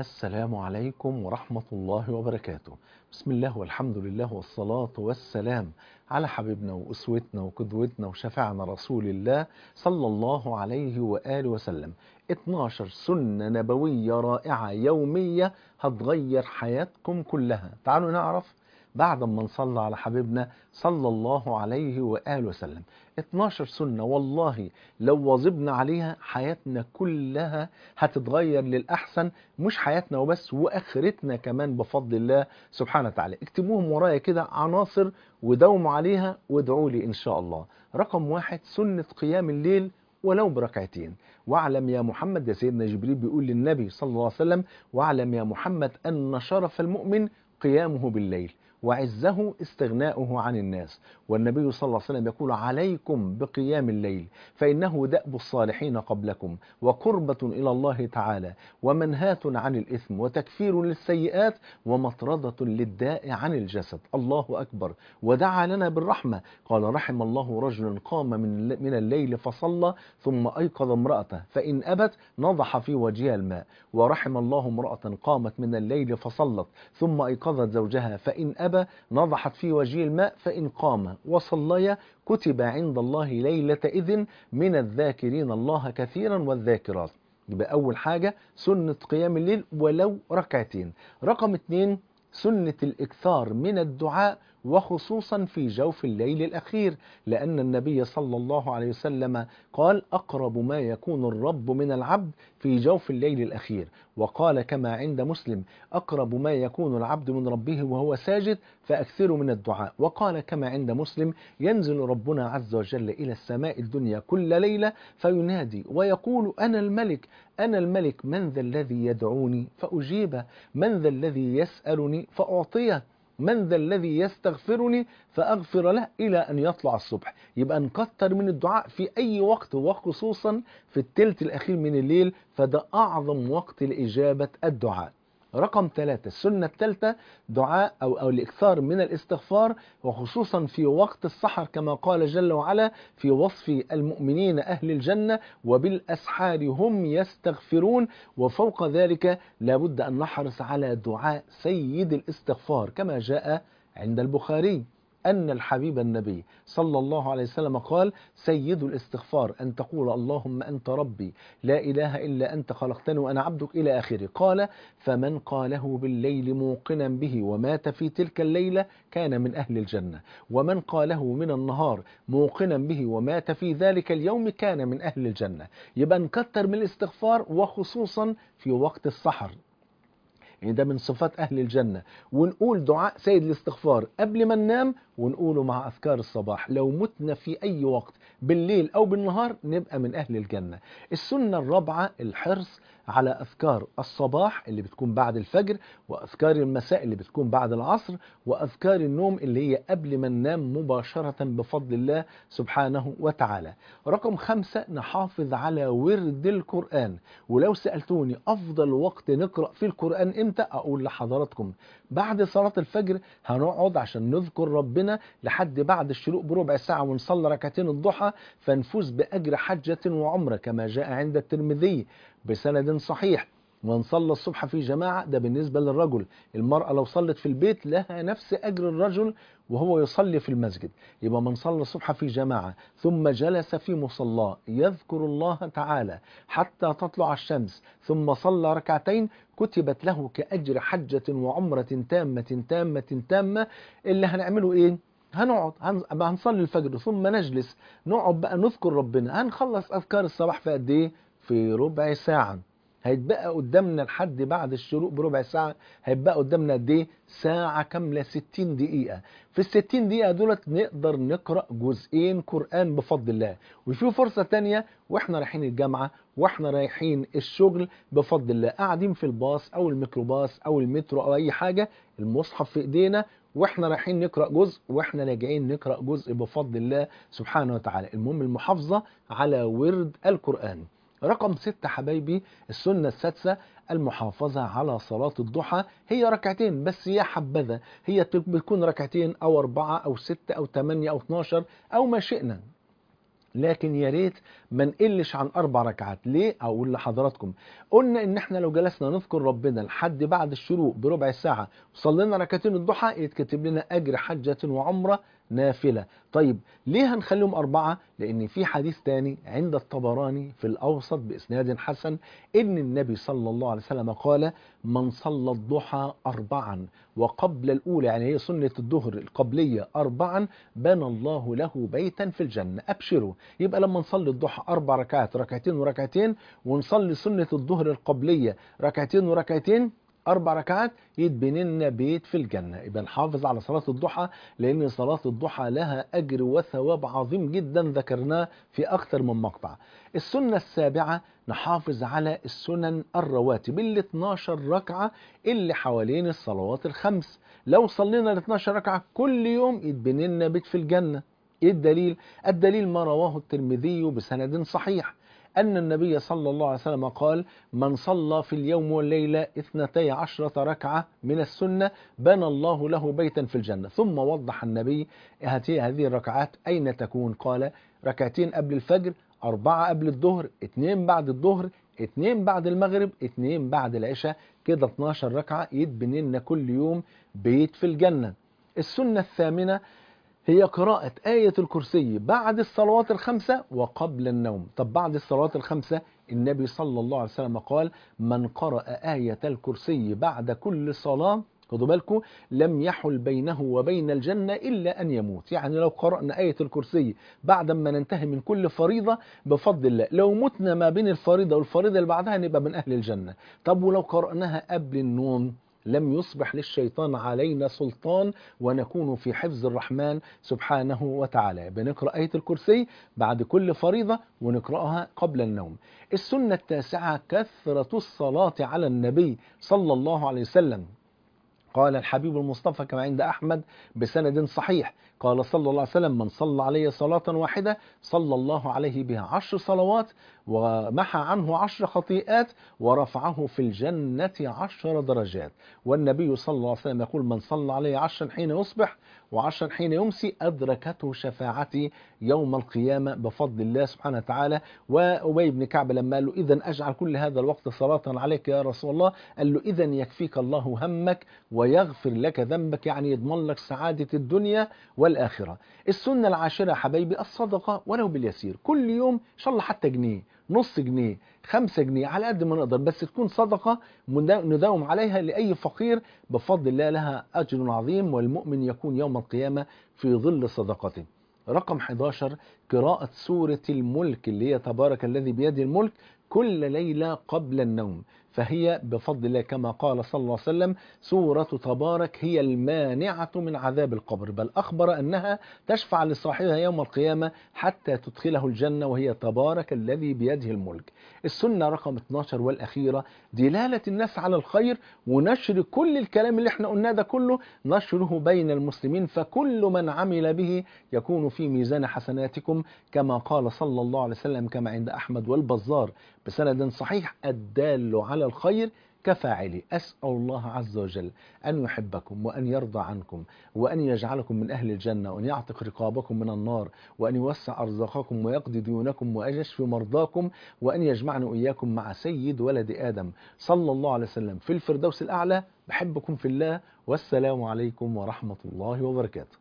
السلام عليكم ورحمة الله وبركاته. بسم الله والحمد لله والصلاة والسلام على حبيبنا وأسوتنا وقدوتنا وشفعنا رسول الله صلى الله عليه وآله وسلم. 12 سنة نبوية رائعة يومية هتغير حياتكم كلها. تعالوا نعرف بعد ما نصلى على حبيبنا صلى الله عليه وآله وسلم. 12 سنة والله لو واظبنا عليها حياتنا كلها هتتغير للأحسن، مش حياتنا وبس وآخرتنا كمان بفضل الله سبحانه وتعالى. اكتبوهم ورايا كده عناصر وداوموا عليها وادعوا لي إن شاء الله. رقم 1 سنة قيام الليل ولو بركعتين. واعلم يا محمد، يا سيدنا جبريل بيقول للنبي صلى الله عليه وسلم: واعلم يا محمد أن شرف المؤمن قيامه بالليل وعزه استغناؤه عن الناس. والنبي صلى الله عليه وسلم يقول: عليكم بقيام الليل فإنه دأب الصالحين قبلكم وقربة إلى الله تعالى ومنهاة عن الإثم وتكفير للسيئات ومطردة للداء عن الجسد. الله أكبر. ودعا لنا بالرحمة، قال: رحم الله رجلا قام من الليل فصلى ثم أيقظ امرأته فإن أبت نضح في وجهها الماء. ورحم الله امرأة قامت من الليل فصلت ثم أيقظت زوجها فإن أبى نضحت في وجه الماء فإن قام وصليا كتب عند الله ليلة إذن من الذاكرين الله كثيرا والذاكرات. يبقى أول حاجة سنة قيام الليل ولو ركعتين. رقم 2 سنة الإكثار من الدعاء وخصوصا في جوف الليل الأخير، لأن النبي صلى الله عليه وسلم قال: أقرب ما يكون الرب من العبد في جوف الليل الأخير. وقال كما عند مسلم: أقرب ما يكون العبد من ربه وهو ساجد فأكثروا من الدعاء. وقال كما عند مسلم: ينزل ربنا عز وجل إلى السماء الدنيا كل ليلة فينادي ويقول: أنا الملك أنا الملك، من ذا الذي يدعوني فأجيبه، من ذا الذي يسألني فأعطيه، من ذا الذي يستغفرني فأغفر له، إلى أن يطلع الصبح. يبقى نكتر من الدعاء في أي وقت وخصوصا في الثلث الأخير من الليل، فده أعظم وقت لإجابة الدعاء. رقم 3 السنة الثالثة دعاء أو الإكثار من الاستغفار وخصوصا في وقت السحر، كما قال جل وعلا في وصف المؤمنين أهل الجنة: وبالأسحار هم يستغفرون. وفوق ذلك لابد أن نحرص على دعاء سيد الاستغفار، كما جاء عند البخاري أن الحبيب النبي صلى الله عليه وسلم قال: سيد الاستغفار أن تقول اللهم أنت ربي لا إله إلا أنت خلقتني وأنا عبدك إلى آخره. قال: فمن قاله بالليل موقنا به ومات في تلك الليلة كان من أهل الجنة، ومن قاله من النهار موقنا به ومات في ذلك اليوم كان من أهل الجنة. يبقى نكتر من الاستغفار وخصوصا في وقت السحر، يعني ده من صفات أهل الجنة. ونقول دعاء سيد الاستغفار قبل ما ننام ونقوله مع أذكار الصباح. لو متنا في أي وقت بالليل أو بالنهار نبقى من أهل الجنة. السنة الرابعة الحرص على أذكار الصباح اللي بتكون بعد الفجر، وأذكار المساء اللي بتكون بعد العصر، وأذكار النوم اللي هي قبل ما ننام مباشرة بفضل الله سبحانه وتعالى. رقم 5 نحافظ على ورد القرآن. ولو سألتوني أفضل وقت نقرأ في القرآن إمتى، أقول لحضراتكم بعد صلاة الفجر. هنقعد عشان نذكر ربنا لحد بعد الشروق بربع ساعة ونصلي ركعتين الضحى فنفوز بأجر حجة وعمرة كما جاء عند الترمذي بسند صحيح. ونصلي الصبح في جماعة، ده بالنسبة للرجل. المرأة لو صلت في البيت لها نفس أجر الرجل وهو يصلي في المسجد. يبقى من صلى الصبح في جماعة ثم جلس في مصلاه يذكر الله تعالى حتى تطلع الشمس ثم صلى ركعتين كتبت له كأجر حجة وعمرة تامة تامة تامة. اللي هنعمله إيه؟ هنقعد هنصلي الفجر ثم نجلس نقعد بقى نذكر ربنا. هنخلص أذكار الصباح في قد إيه؟ في ربع ساعة. هيتبقى قدامنا لحد بعد الشروق بربع ساعة، هيتبقى قدامنا قد ايه؟ ساعة كاملة 60 دقيقة. في ال60 دقيقة دولت نقدر نقرأ جزئين قرآن بفضل الله. وفي فرصة تانية واحنا رايحين الجامعة واحنا رايحين الشغل بفضل الله، قاعدين في الباص او الميكروباص او المترو او اي حاجة، المصحف في ايدينا واحنا رايحين نقرأ جزء واحنا راجعين نقرأ جزء بفضل الله سبحانه وتعالى. المهم المحافظة على ورد القرآن. رقم 6 حبايبي السنة السادسة المحافظة على صلاة الضحى. هي ركعتين بس يا حبذا، هي بتكون ركعتين أو 4 أو 6 أو 8 أو 12 أو ما شئنا. لكن يا ريت ما نقلش عن 4 ركعات. ليه؟ اقول لحضراتكم، قلنا ان احنا لو جلسنا نذكر ربنا لحد بعد الشروق بربع ساعه وصلينا ركعتين الضحى يتكتب لنا اجر حجه وعمره نافله. طيب ليه هنخليهم 4؟ لان في حديث تاني عند الطبراني في الاوسط باسناد حسن ان النبي صلى الله عليه وسلم قال: من صلى الضحى 4 وقبل الاولى، يعني هي سنه الظهر القبليه 4، بنى الله له بيتا في الجنه. ابشروا. يبقى لما نصلي الضحى 4 ركعات، ركعتين وركعتين، ونصلي سنة الظهر القبلية ركعتين وركعتين، 4 ركعات، يتبني لنا بيت في الجنة. يبقى نحافظ على صلاة الضحى، لأن صلاة الضحى لها أجر وثواب عظيم جدا ذكرناه في أكثر من مقطع. السنة السابعة نحافظ على السنن الرواتب ال 12 ركعة اللي حوالين الصلوات الخمس. لو صلينا ال 12 ركعة كل يوم يتبني لنا بيت في الجنة. ايه الدليل؟ الدليل ما رواه الترمذي بسند صحيح أن النبي صلى الله عليه وسلم قال: من صلى في اليوم والليلة 12 ركعة من السنة بنى الله له بيتا في الجنة. ثم وضح النبي هذه الركعات أين تكون. قال: ركعتين قبل الفجر، 4 قبل الظهر، 2 بعد الظهر، 2 بعد المغرب، 2 بعد العشاء، كده 12 ركعة يتبني لنا كل يوم بيت في الجنة. السنة الثامنة هي قراءة آية الكرسي بعد الصلوات الخمسة وقبل النوم. طب بعد الصلوات الخمسة النبي صلى الله عليه وسلم قال: من قرأ آية الكرسي بعد كل صلاة، خدوا بالكم، لم يحل بينه وبين الجنة إلا أن يموت. يعني لو قرأنا آية الكرسي بعد ما ننتهي من كل فريضة بفضل الله، لو متنا ما بين الفريضة والفريضة اللي بعدها نبقى من أهل الجنة. طب ولو قرأناها قبل النوم لم يصبح للشيطان علينا سلطان، ونكون في حفظ الرحمن سبحانه وتعالى. بنقرأ آية الكرسي بعد كل فريضة ونقرأها قبل النوم. السنة التاسعة كثرة الصلاة على النبي صلى الله عليه وسلم. قال الحبيب المصطفى كما عند أحمد بسند صحيح، قال صلى الله عليه وسلم: من صلى علي صلاة واحدة صلى الله عليه بها 10 صلوات ومحى عنه 10 خطيئات ورفعه في الجنة 10 درجات. والنبي صلى الله عليه وسلم يقول: من صلى علي 10 حين يصبح و10 حين يمسي أدركته شفاعتي يوم القيامة بفضل الله سبحانه وتعالى. وأبي بن كعب لما قال له: إذن أجعل كل هذا الوقت صلاة عليك يا رسول الله؟ قال له: إذن يكفيك الله همك ويغفر لك ذنبك، يعني يضمن لك سعادة الدنيا والآخرة. السنة العاشرة حبايبي الصدقة ولو باليسير، كل يوم إن شاء الله حتى جنيه، نص جنيه، 5 جنيه، على قد ما نقدر، بس تكون صدقة نداوم عليها لأي فقير، بفضل الله لها أجر عظيم، والمؤمن يكون يوم القيامة في ظل صدقته. رقم 11 قراءة سورة الملك اللي هي تبارك الذي بيده الملك كل ليلة قبل النوم. فهي بفضل الله كما قال صلى الله عليه وسلم: سورة تبارك هي المانعة من عذاب القبر، بل أخبر أنها تشفع لصاحبها يوم القيامة حتى تدخله الجنة، وهي تبارك الذي بيده الملك. السنة رقم 12 والأخيرة دلالة الناس على الخير ونشر كل الكلام اللي احنا قلناه ده كله، نشره بين المسلمين، فكل من عمل به يكون في ميزان حسناتكم، كما قال صلى الله عليه وسلم كما عند أحمد والبزار بسند صحيح: الدال على الخير كفاعله. أسأل الله عز وجل أن يحبكم وأن يرضى عنكم وأن يجعلكم من أهل الجنة وأن يعتق رقابكم من النار وأن يوسع أرزاقكم ويقضي ديونكم وأن يشفي مرضاكم وأن يجمعنا وإياكم مع سيد ولد آدم صلى الله عليه وسلم في الفردوس الأعلى. بحبكم في الله، والسلام عليكم ورحمة الله وبركاته.